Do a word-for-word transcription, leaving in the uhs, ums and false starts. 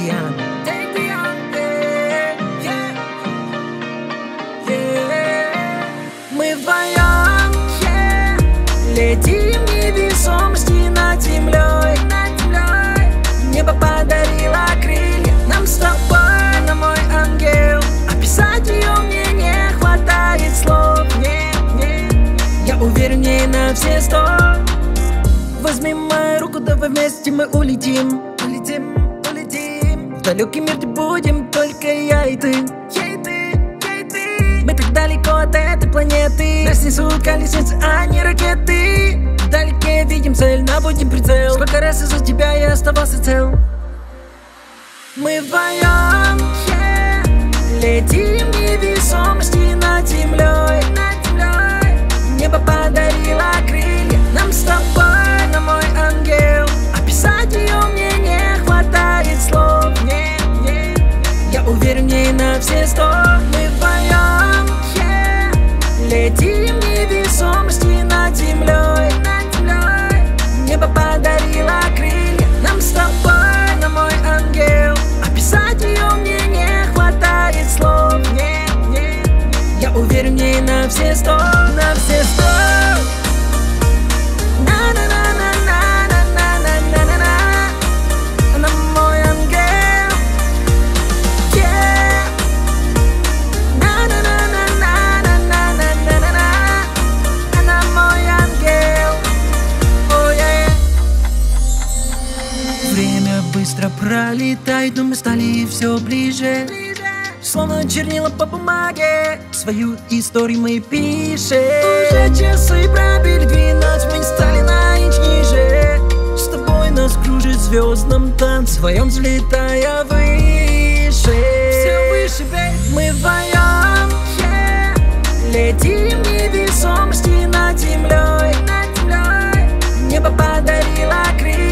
Dion. Мы вдвоем летим в невесомости над землей. Небо подарило крылья нам с тобой, на мой ангел. Описать ее мне не хватает слов. Нет, нет. Я уверен в ней на все сто. Возьми мою руку, давай вместе мы улетим. Улетим, улетим в далекий мир, где будем только я и ты. Я и ты, я и ты. Мы так далеко от этой планеты. Нас несут колесницы, а не ракеты. Вдалеке видим цель, наводим прицел. Сколько раз из-за тебя я оставался цел. Мы вдвоем летим в невесомости над землей. Небо подарило крылья нам с тобой, на мой ангел. Описать ее мне не хватает слов. Нет, нет. Я уверен в ней на все сто. Мы вдвоем летим в невесомости над землей. Небо подарило крылья нам с тобой, на мой ангел. Описать ее мне не хватает слов. Нет, нет. Я уверен в ней на все сто. На все сто. Она мой ангел. Yeah. Она мой ангел. Oh, yeah. Время быстро пролетает, но мы стали все ближе. Словно чернила по бумаге, свою историю мы пишем. Уже часы пробили двенадцать, мы стали на инч ниже. С тобой нас кружит в звездном танце, вдвоем взлетая выше. Все выше, бей. Мы вдвоем летим в невесомости над землей. Небо подарило крылья